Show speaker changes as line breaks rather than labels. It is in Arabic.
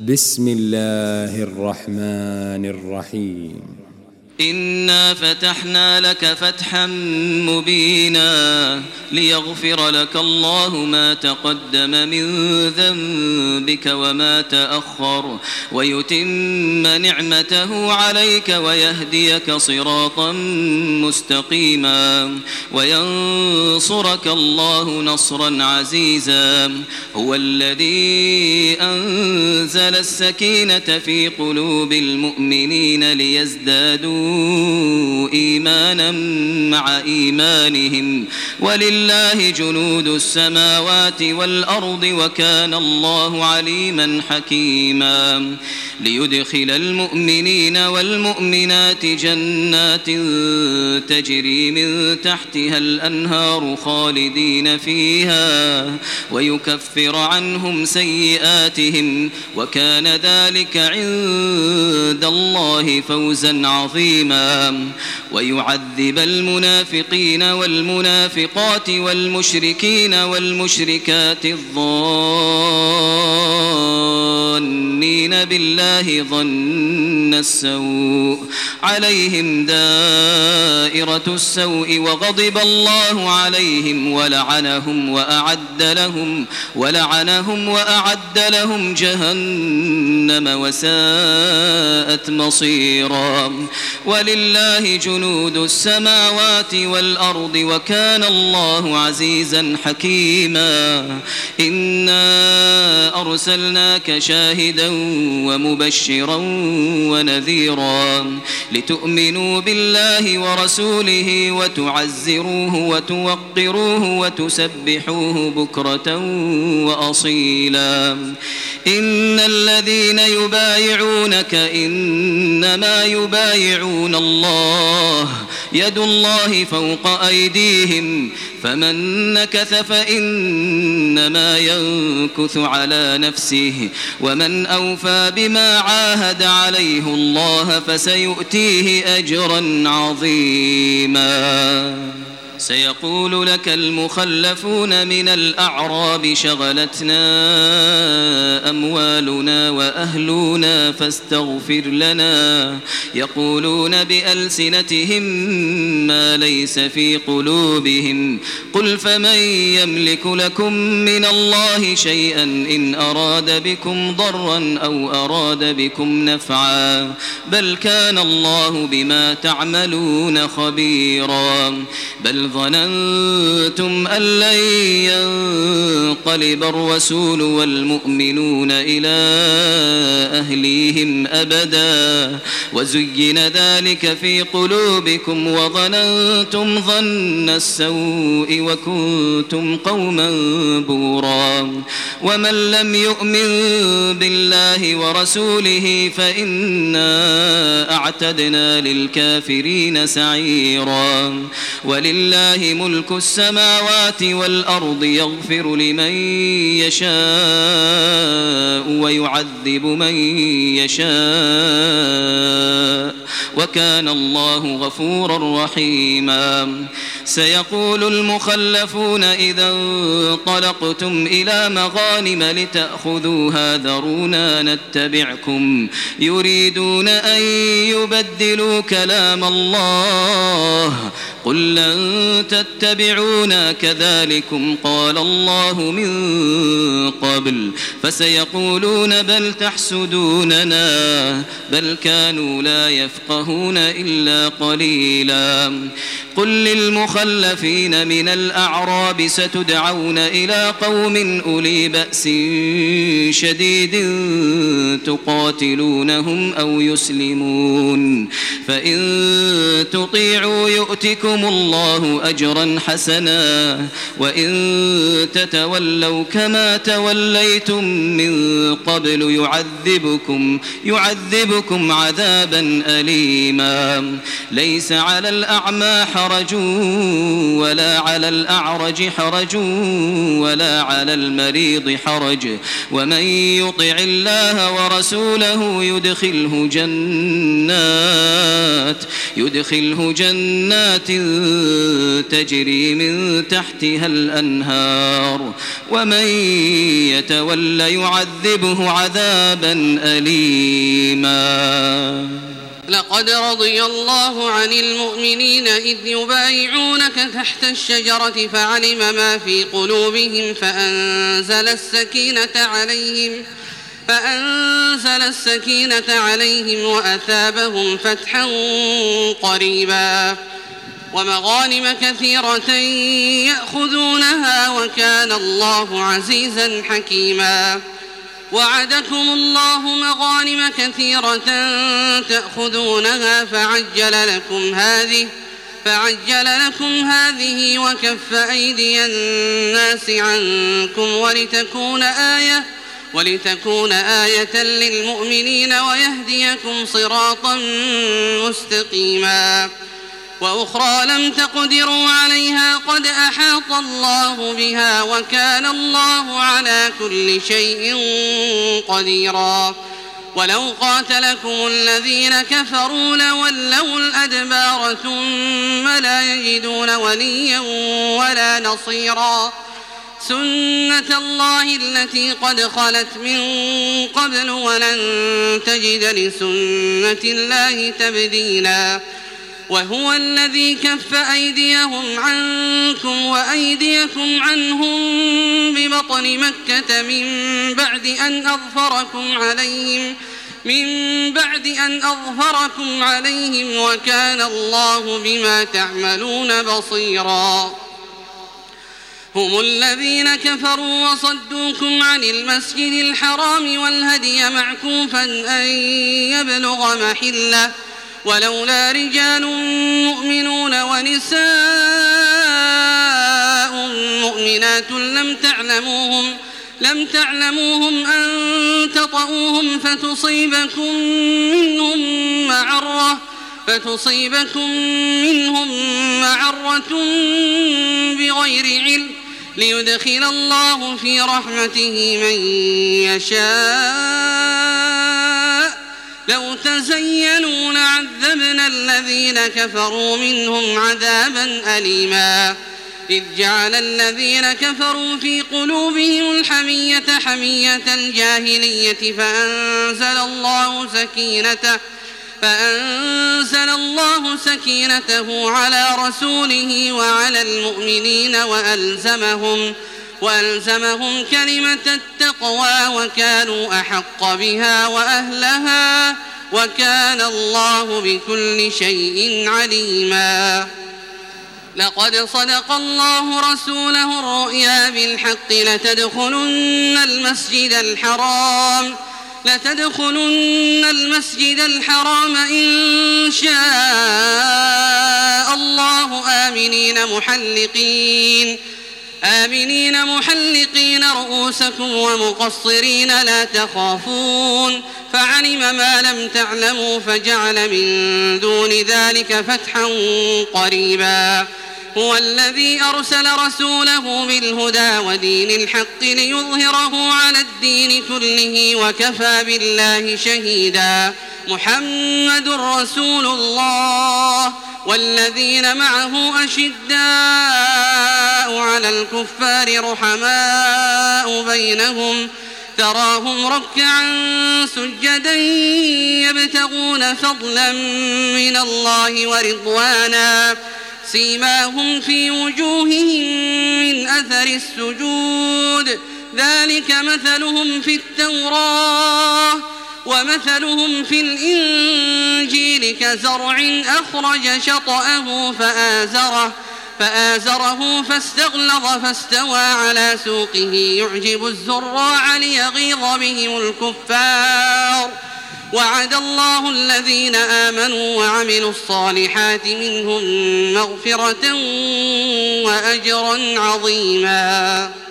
بسم الله الرحمن الرحيم.
إنا فتحنا لك فتحا مبينا ليغفر لك الله ما تقدم من ذنبك وما تأخر ويتم نعمته عليك ويهديك صراطا مستقيما وينصرك الله نصرا عزيزا. هو الذي أنزل السكينة في قلوب المؤمنين ليزدادوا إيمانا مع إيمانهم ولله جنود السماوات والأرض وكان الله عليما حكيما. ليدخل المؤمنين والمؤمنات جنات تجري من تحتها الأنهار خالدين فيها ويكفر عنهم سيئاتهم وكان ذلك عند الله فوزا عظيما. ويعذب المنافقين والمنافقات والمشركين والمشركات الظانين بالله ظن السوء عليهم دائرة السوء وغضب الله عليهم ولعنهم وأعد لهم جهنم وساءت مصيرا. ولله جنود السماوات والأرض وكان الله عزيزا حكيما. إنا أرسلناك شاهدا ومبشرا ونذيرا لتؤمنوا بالله ورسوله وتعزروه وتوقروه وتسبحوه بكرة وأصيلا. إن الذين يبايعونك إنما يبايعون الله يد الله فوق أيديهم فمن نكث فإنما ينكث على نفسه ومن أوفى بما عاهد عليه الله فسيؤتيه أجرا عظيما. سيقول لك المخلفون من الأعراب شغلتنا أموالنا وأهلنا فاستغفر لنا يقولون بألسنتهم ما ليس في قلوبهم قل فمن يملك لكم من الله شيئا إن أراد بكم ضرا أو أراد بكم نفعا بل كان الله بما تعملون خبيرا. بل ظننتم أن لن ينقلب الرسول والمؤمنون إلى أهليهم أبدا وزين ذلك في قلوبكم وظننتم ظن السوء وكنتم قوما بورا. ومن لم يؤمن بالله ورسوله فإنا أعتدنا للكافرين سعيرا. ولله ملك السماوات والأرض يغفر لمن يشاء ويعذب من يشاء وكان الله غفورا رحيما. سيقول المخلفون إذا انطلقتم إلى مغانم لتأخذوها ذرونا نتبعكم يريدون أن يبدلوا كلام الله قل لن تتبعونا كذلكم قال الله من قبل فسيقولون بل تحسدوننا بل كانوا لا يفقهون إلا قليلا. قل للمخلفين من الأعراب ستدعون إلى قوم أولي بأس شديد تقاتلونهم أو يسلمون فإن تطيعوا يؤتكم الله أجرا حسنا وإن تتولوا كما توليتم من قبل يعذبكم عذابا أليما. ليس على الأعمى حرج ولا على الأعرج حرج ولا على المريض حرج ومن يطع الله ورسوله يدخله جنات تجري من تحتها الأنهار ومن يتول يعذبه عذابا أليما.
لقد رضي الله عن المؤمنين إذ يبايعونك تحت الشجرة فعلم ما في قلوبهم فأنزل السكينة عليهم وأثابهم فتحا قريبا ومغانم كثيرة يأخذونها وكان الله عزيزا حكيما. وعدكم الله مغانم كثيرة تأخذونها فعجل لكم هذه وكف أيدي الناس عنكم ولتكون آية للمؤمنين ويهديكم صراطا مستقيما. وأخرى لم تقدروا عليها قد أحاط الله بها وكان الله على كل شيء قديرا. ولو قاتلكم الذين كفروا لولوا الأدبار ثم لا يجدون وليا ولا نصيرا. سنة الله التي قد خلت من قبل ولن تجد لسنة الله تبديلا. وهو الذي كف أيديهم عنكم وأيديكم عنهم ببطن مكة من بعد أن أظفركم عليهم وكان الله بما تعملون بصيرا. هم الذين كفروا وصدوكم عن المسجد الحرام والهدي معكوفا أن يبلغ محله ولولا رجال مؤمنون ونساء مؤمنات لم تعلموهم أن تطؤوهم فتصيبكم منهم معرة بغير علم ليدخل الله في رحمته من يشاء. لو تزينوا لعذبنا الذين كفروا منهم عذابا أليما. إذ جعل الذين كفروا في قلوبهم الحمية حمية الجاهلية فأنزل الله سكينته على رسوله وعلى المؤمنين وألزمهم كلمة التقوى وكانوا أحق بها وأهلها وكان الله بكل شيء عليما. لقد صدق الله رسوله الرؤيا بالحق لتدخلن المسجد الحرام إن شاء الله آمنين محلقين رؤوسكم ومقصرين لا تخافون فعلم ما لم تعلموا فجعل من دون ذلك فتحا قريبا. هو الذي أرسل رسوله بالهدى ودين الحق ليظهره على الدين كله وكفى بالله شهيدا. محمد رسول الله والذين معه أشداء على الكفار رحماء بينهم تراهم ركعا سجدا يبتغون فضلا من الله ورضوانا سيماهم في وجوههم من أثر السجود ذلك مثلهم في التوراة ومثلهم في الإنجيل كزرع أخرج شطأه فآزره فاستغلظ فاستوى على سوقه يعجب الزراع ليغيظ بهم الكفار. وعد الله الذين آمنوا وعملوا الصالحات منهم مغفرة وأجرا عظيما.